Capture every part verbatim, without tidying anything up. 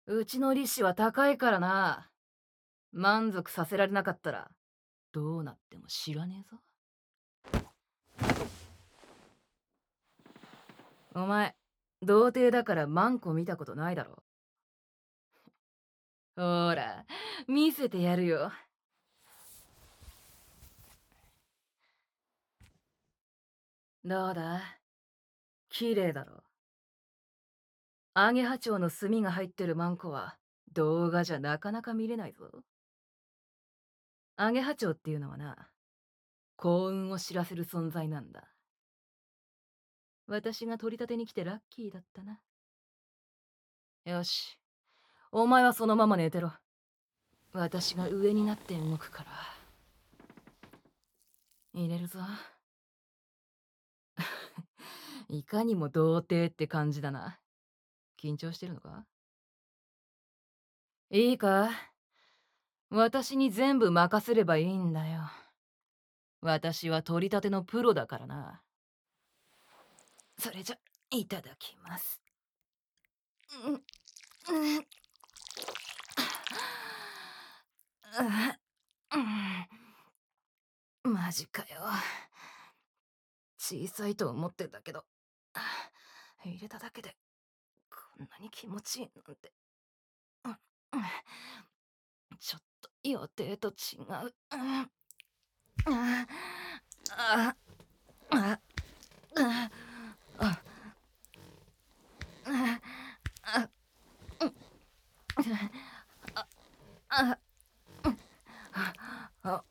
うちの利子は高いからな。満足させられなかったら、どうなっても知らねえぞ。お前、童貞だからマンコ見たことないだろ。ほら、見せてやるよ。どうだ、綺麗だろ。アゲハチョウの炭が入ってるマンコは、動画じゃなかなか見れないぞ。アゲハチョウっていうのはな、幸運を知らせる存在なんだ。私が取り立てに来てラッキーだったな。よし、お前はそのまま寝てろ。私が上になって動くから。入れるぞ。いかにも童貞って感じだな。緊張してるのか？いいか？私に全部任せればいいんだよ。私は取り立てのプロだからな。それじゃ、いただきます。うんうん、うん、マジかよ。小さいと思ってたけど、入れただけでこんなに気持ちいいなんて。うん、ちょっと予定と違う。うん、ああああああああ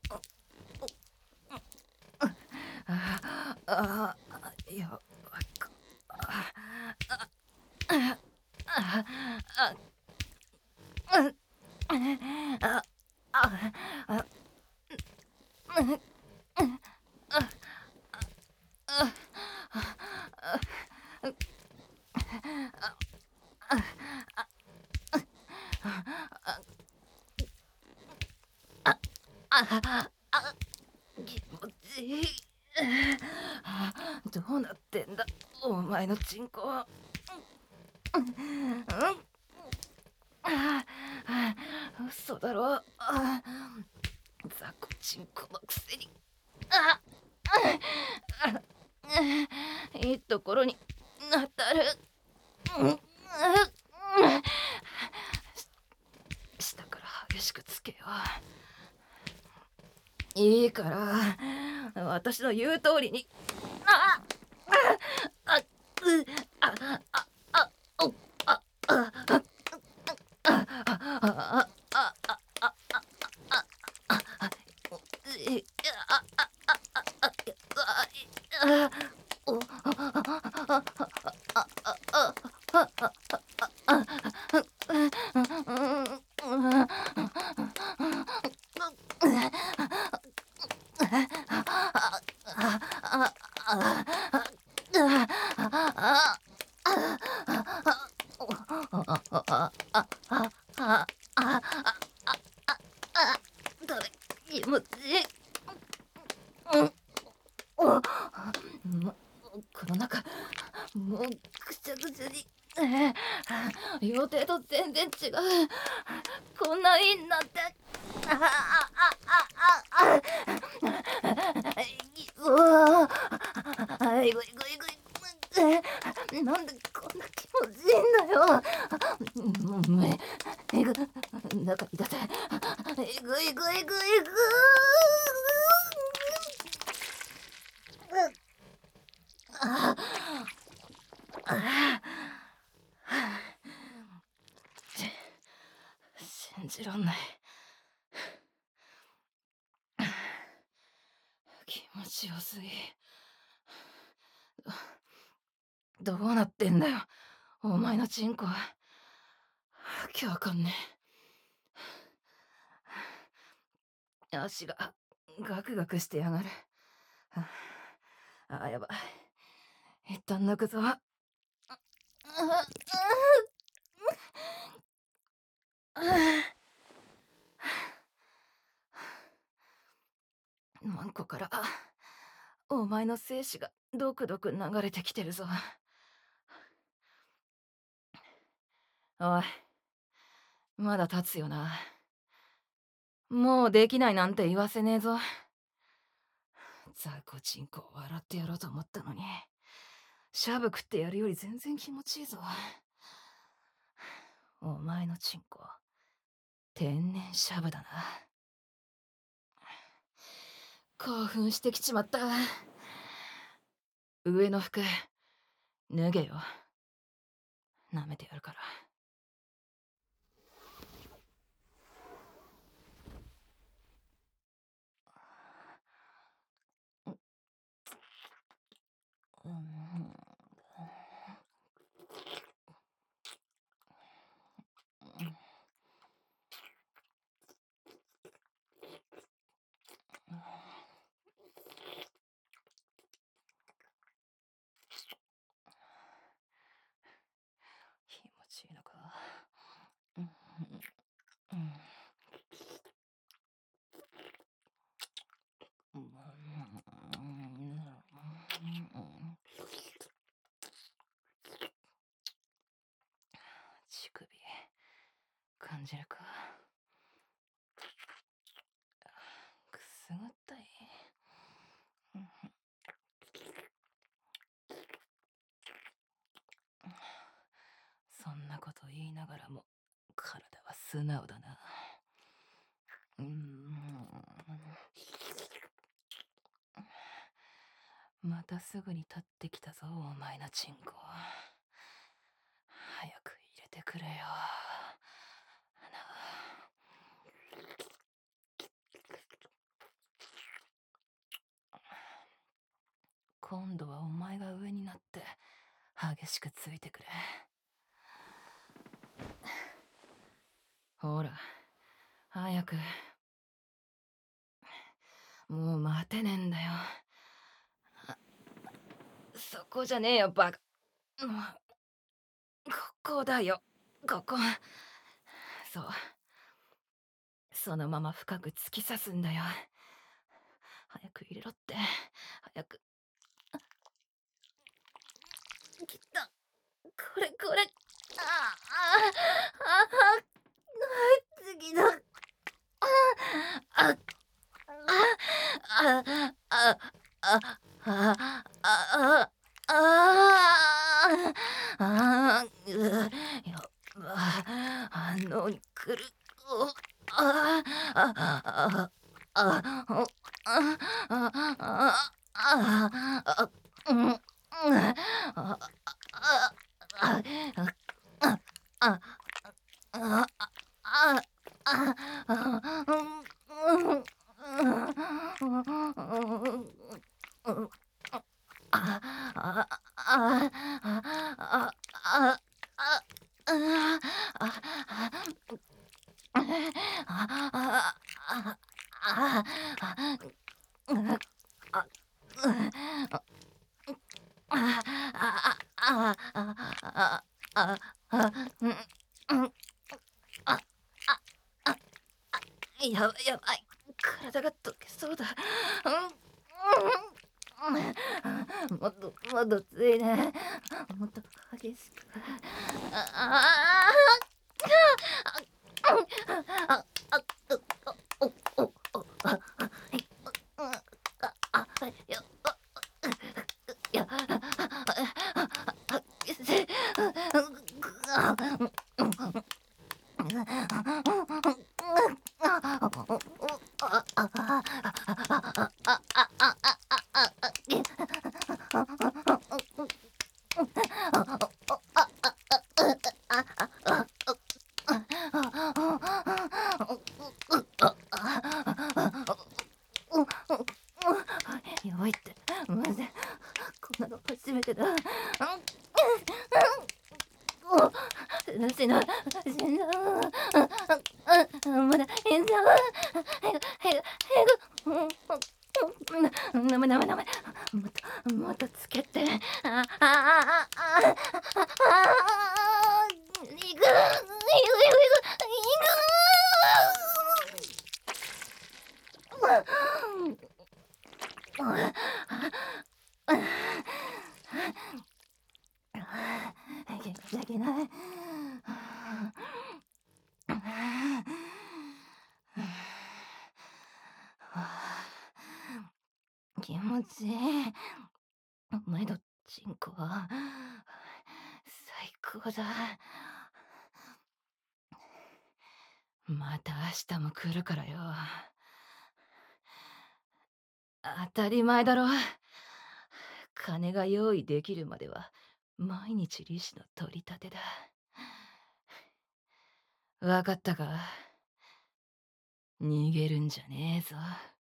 あやばか。気持ちいい。どうなってんだ、お前のチンコは。嘘だろ。雑魚チンコのくせに。いいところに当たる。下から激しくつけよう。いいから私の言う通りに。あああうあああおあああああああいああああお気持ちいい。もうこの中もうぐちゃぐちゃに。予定と全然違う。こんないいんなんて。ああああああいそうあいぐいぐいぐい。なんでこんな気持ちいいんだよ。もうめえぐ中に出せ。えぐいぐいぐいぐああ信じらんない。気持ちよすぎ。どうなってんだよ、お前のチンコは。わけわかんねえ。足がガクガクしてやがる。ああ、やばい。一旦抜くぞ。マンコからお前の精子がドクドク流れてきてるぞ。おい、 まだ立つよな。もうできないなんて言わせねえぞ。ザコチンコ笑ってやろうと思ったのに、シャブ食ってやるより全然気持ちいいぞ。お前のチンコ、天然シャブだな。興奮してきちまった。上の服脱げよ。舐めてやるから。うん、気持ちいいのか。うんうん乳首感じるか。くすぐったい。そんなこと言いながらも体は素直だな。うーん、またすぐに立ってきたぞお前のチンコ。早く入れてくれよ。今度はお前が上になって激しくついてくれ。ほら早く。もう待てねえんだよ。そこじゃねえよバカ。もうここだよ、ここ。そう、そのまま深く突き刺すんだよ。早く入れろって。早く。きた。これこれ。ああああ、次だ。ああああああああああやば、反応に来る。ああああああああうんああああああああやばいやばい、体が溶けそうだ。もっともっとついね。もっと激しく。ああ弱いって、マジでこんなの初めてだ。死ぬ死ぬ。まだいんだ。早く早く早く。なめなめなめ。もっともっとつけて。ああああああ。行く行く行く行く。いけない。 気持ちいい。お前のチンコは最高だ。また明日も来るからよ。当たり前だろ。金が用意できるまでは毎日利子の取り立てだ。わかったか？逃げるんじゃねえぞ。